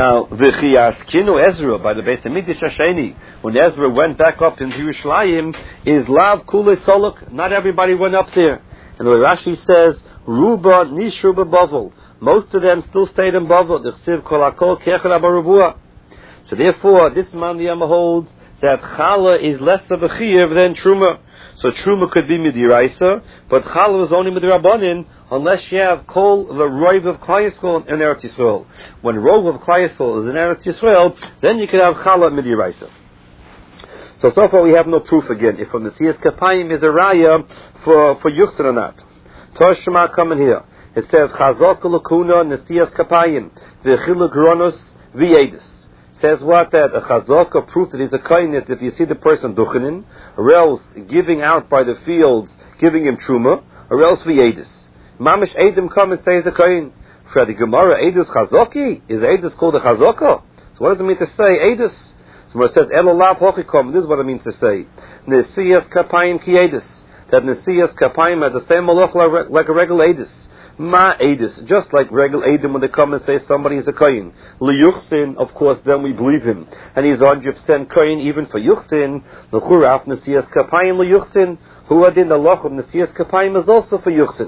Now, V'chiyaskinu Ezra, by the Beis Hamikdash Hasheni, when Ezra went back up into Yerushalayim, is Lav Kule Solok, not everybody went up there. And the way Rashi says, Ruba Nishru Bavel, most of them still stayed in Bavel, D'chsiv Kol HaKol Kechel HaBarubua. So therefore, this Man Yama holds that Chala is less of a Chiyuv than Truma. So Truma could be Midiraisa, but Chala is only Midirabanin, unless you have Kol, the Rov of Klal Yisrael in Eretz Yisrael. When Rov of Klal Yisrael is in Eretz Yisrael, then you can have Chala Midiraisa. So far we have no proof again, if from the Siyas Kapayim is a Raya for Yuchsin or not. Torah Shema coming here. It says, Chazok L'Kuna Nesiyas Kapayim, V'chiluk Ronos V'yedis. Says what? That a chazaka proof that he's a kohen is if you see the person duchenin, or else giving out by the fields, giving him truma, or else v'yedis. Mamish Eidim come and say he's a kohen. For the Gemara, Eidus chazaki? Is Eidus called a chazaka? So what does it mean to say Eidus? So when it says Elolav hochikom, this is what it means to say. Nesiyas kapayim ki Eidus. That Nesiyas kapayim has the same malach like a regular Eidus. Ma Eidus, just like regular Eidim when they come and say somebody is a Kohen. L'Yuchsin, of course, then we believe him. And he's 100% Kohen even for Yuchsin. L'Churaf Nesiyas Kapayim L'Yuchsin. Who adin the loch of Nesiyas Kapayim is also for Yuchsin.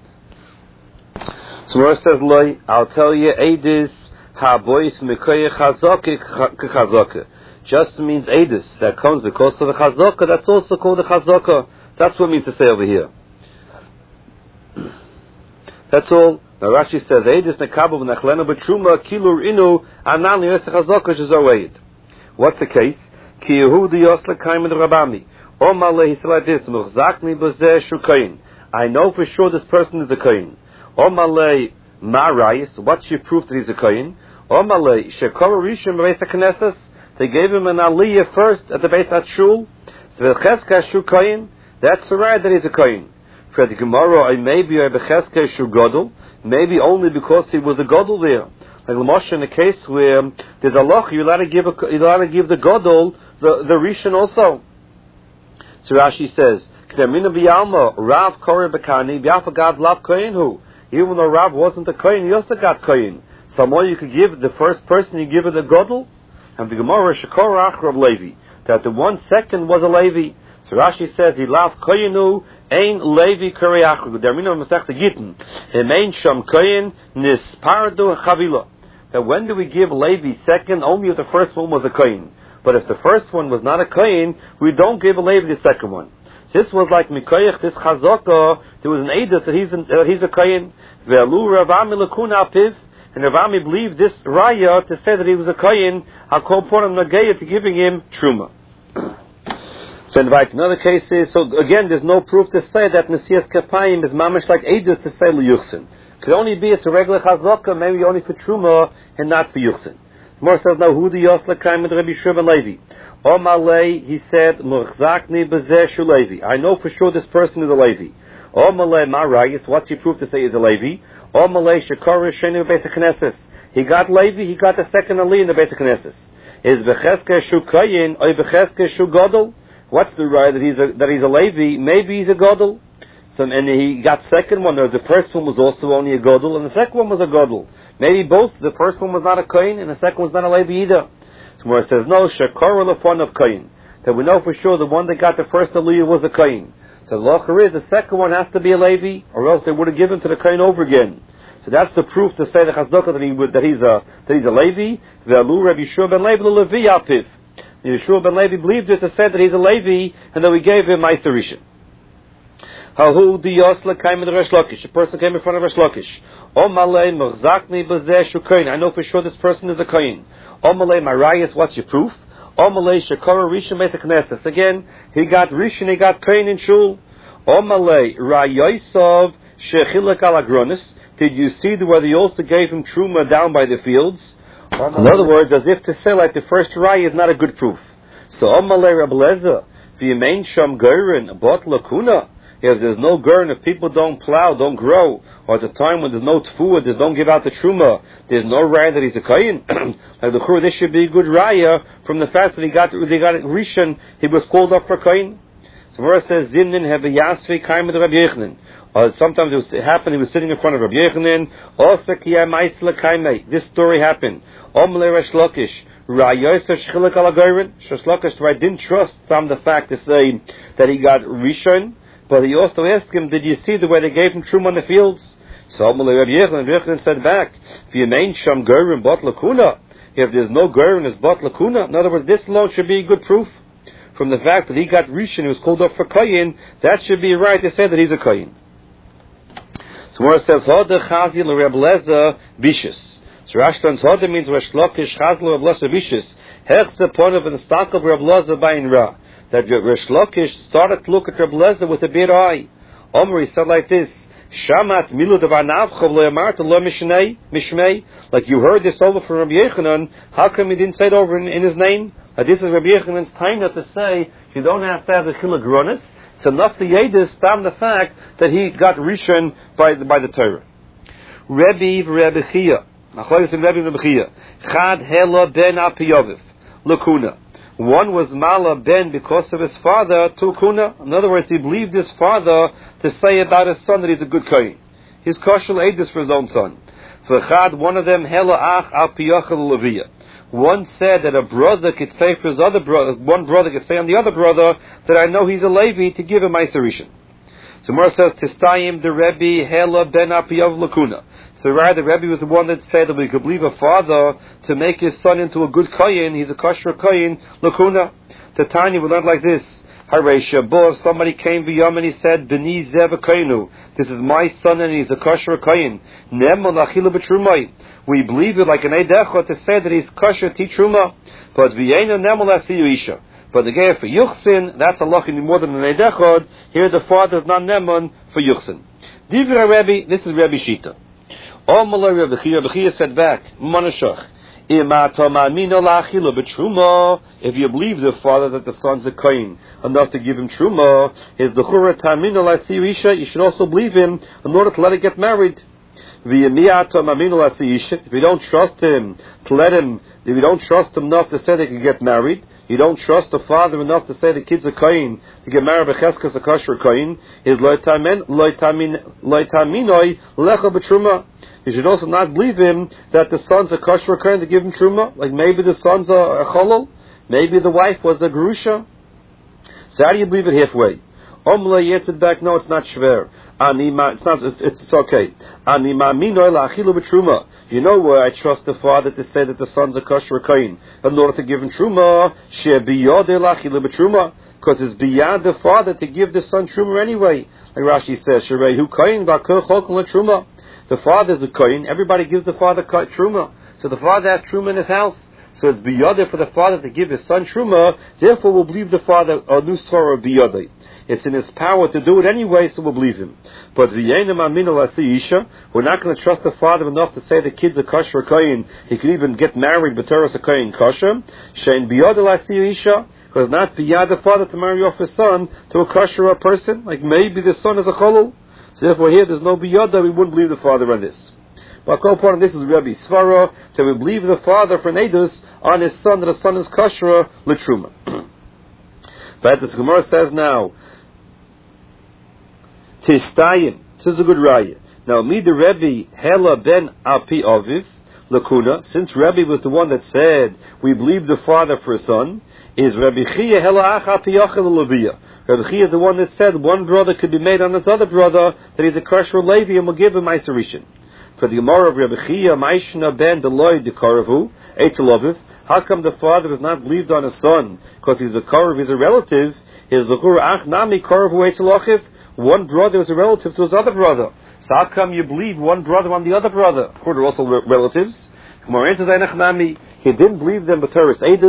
So Mor says, Loi, I'll tell you, Eidus, Ha-bois Mekoye Chazake Chazake. Just means Eidus, that comes because of the Chazaka, that's also called the Chazaka. That's what it means to say over here. That's all. Now Rashi says, Eidus nekabu v'nachlenu b'truma kilur inu anan li'yosech hazaka shezoreid. What's the case? Ki Yehudi yosle kaim Rabami. Omale, he said like this, Muchzakni b'zeh shu kohen. I know for sure this person is a kohen. Omale ma rayis, what's your proof that he's a kohen? Omale, shekor rishon b'beis HaKnesses. They gave him an aliyah first at the Beis HaShul. So v'cheska shu kohen. That's the right that he's a kohen. For the Gemara, maybe only because he was a Gadol there. Like Moshe in a case where there's a loch, you're allowed to give the Gadol the Rishon also. So Rashi says, Rav Kore Bekani, Biafagad Lav Kohenhu. Even though Rav wasn't a Kohen, he also got Kohen. So more you could give the first person, you give it a Gadol. And the Gemara, Shekor Achrav Levi, that the 1 second was a Levi. So Rashi says, he Lav Kohenhu, Ein Levi Koreachru. Dermino Masechta Gittin. Ein Sham Kohen Nispardu Chavila. That when do we give Levi second? Only if the first one was a Kohen. But if the first one was not a Kohen, we don't give a Levi the second one. This was like Mikoyach, this Chazaka. There was an Eidah that he's a Kohen. Ve'alu Ravami Lakuna Apiv. And Ravami believed this Raya to say that he was a Kohen. Hakol Poram Nageya to giving him Truma. So invite another case is, so again, there's no proof to say that Nesiyas Kapayim is mamish like Eidus to say L'Yuchsin. Could only be it's a regular Chazaka, maybe only for Truma and not for Yuchsin. The Gemara says now, who the Yosla Kaim with Rabbi Shimon Levi? Omalei, he said, Muchzakni B'zeh Shu Levi. I know for sure this person is a Levi. Omalei Marayis, what's your proof to say he's a Levi? Omalei Shekor Sheni B'Beis HaKnesses. He got Levi, he got the second Ali in the Beis HaKnesses. Is B'cheske Shu Koyin or B'cheske Shu Gadol? What's the right that he's a Levi? Maybe he's a Gadol. So, and he got second one, or the first one was also only a Gadol, and the second one was a Gadol. Maybe both. The first one was not a Kohen, and the second one was not a Levi either. So where it says, no, Shekor Lefon of Kohen. That we know for sure the one that got the first Aliyah was a Kohen. So the Lacher is, the second one has to be a Levi, or else they would have given to the Kohen over again. So that's the proof to say the Chazdaka that he's a Levi. Ve'alu Rabbi Yeshua ben Levi Levi Apiv. Yeshua ben Levi believed it to say that he's a Levi, and that we gave him Meister Rishon. Hahu di Yosla came in the Resh Lakish. A person came in front of Resh Lakish. Omalei Muchzakni B'zeh Shu Kohen. I know for sure this person is a Kohen. Omalei Marayis, what's your proof? Omalei Shekora Rishon Beis HaKnesses. Again, he got Rishon, he got Kohen in Shul. Omalei Rayoisov Shechilak Al Agronis. Did you see whether he also gave him Truma down by the fields? In other words, as if to say like the first Raya is not a good proof. So Omalei Reb Lezer V'yemein Sham Geirin Bot Lakuna. If there's no Geirin, if people don't plow, don't grow, or at the time when there's no Tfuah, they don't give out the Truma, there's no Raya that he's a Kohen. Like the Chur, this should be a good Raya from the fact that they got Rishon, he was called up for Kohen. So Gemara says, Zimnin hebeyasvei kaim with Rabbi Yechanan. Or sometimes it happened, he was sitting in front of Rabbi Yechanan. Also kiyamais lekaimei. This story happened. Omle Resh Lakish. Rayosa shchilak ala geirin. Resh Lakish didn't trust from the fact to say that he got rishon, but he also asked him, did you see the way they gave him truma on the fields? So Omle Rabbi Yechanan said back, if you main sham geirin bot lakuna. If there's no geirin, it's bot lakuna. In other words, this alone should be good proof. From the fact that he got rishon, he was called up for koyin, that should be right to say that he's a koyin. So Gemara says, Hoda chazi l'Reb Leza bishus. So Rashtan's Hoda means Resh Lakish chazi l'Reb Leza bishus. Hech's the point of an stakel Reb Leza bayin ra. That Resh Lakish started to look at Reb Leza with a bit eye. Omri said like this, Shamat milu devanavchav lo yamarta lo mishmei. Like you heard this over from Rabbi Yechanan, how come he didn't say it over in his name? This is Rabbi Yechanan's time to say you don't have to have the chiluk gronis. It's enough to yedis stam the fact that he got rishon by the Torah. Rebbe Chia. Rebbe Chia. Chad hela ben apiyoviv. Lakuna. One was Mala ben because of his father to Kuna. In other words, he believed his father to say about his son that he's a good kohen. He's kosher edus for his own son. V'chad, one of them hela ach al piyachal leviyah. One said that a brother could say for his other brother, one brother could say on the other brother that I know he's a Levi to give him Ma'aser Rishon. So Mor says Tistayim the Rebbe Hela ben Apiyav Lakuna. So rather the Rebbe was the one that said that we could believe a father to make his son into a good kohen. He's a kosher kohen Lakuna. Tanya we learned like this. Haresha Bo, if somebody came v'yom and he said B'ni Zev Koinu, this is my son and he's a kosher kohen. Nemon Achila B'Trumai. We believe it like an Eidecha to say that he's kosher Titruma, but V'yena Nemon Asiyu Isha. But the guy for Yuchsin, that's a loch more than an Eidecha. Here the father is not Nemon for Yuchsin. Divra Rebbe, this is Rebbe Shita. Omalai Rebbe Chia said back, Manashach. If you believe the father that the son's a kohen enough to give him truma, is the chura tamino la'asiyisha, you should also believe him in order to let it get married. If you don't trust him to let him, if you don't trust him enough to say they can get married, you don't trust the father enough to say the kid's a kohen to get married b'cheskas a kosher kohen, is loitaminoi lecha b'truma. You should also not believe him that the son's a kosher kohen to give him truma. Like maybe the son's a cholol, maybe the wife was a grusha. So how do you believe it halfway? Omla yetzid back. No, it's not shver. It's okay. You know where I trust the father to say that the son's a kosher kohen in order to give him truma. Because it's beyond the father to give the son truma anyway. Like Rashi says, Sherehu kohen v'akol chokol truma. The father is a kohen. Everybody gives the father truma. So the father has truma in his house. So it's biyodeh for the father to give his son truma. Therefore, we'll believe the father a new Torah biyodeh. It's in his power to do it anyway, so we'll believe him. But we're not going to trust the father enough to say the kid's a kosher kohen. He can even get married, but Torah's a kohen kosher. Shein biyodeh la'asiyu isha. Because not biyad the father to marry off his son to a kosher person. Like maybe the son is a cholol. So therefore here there's no biyada, we wouldn't believe the father on this. But part of this is Rabbi Svara, so we believe the father for Nedus on his son, that the son is kosher l'truma. But the Gemara says now, Tistayim, this is a good raya. Now, me the Rebbe Hela ben Api Aviv, Lakuna, since Rebbe was the one that said, we believe the father for his son, is Rabbi Chia Hela Ach Api Yachel Leviyah. Rabbi Chia is the one that said one brother could be made on this other brother, that he's a kosher Levi and will give him Ma'aser Rishon. For the Gemara of Rabbi Chia, Ma'ishna ben Deloy Dekaravu, Eitzel. How come the father is not believed on his son? Because he's a Karav, he's a relative. His Zechur Ach Nami Karavu Eitzel. One brother is a relative to his other brother. So how come you believe one brother on the other brother? Of course, they're also relatives. He didn't believe them, but Torah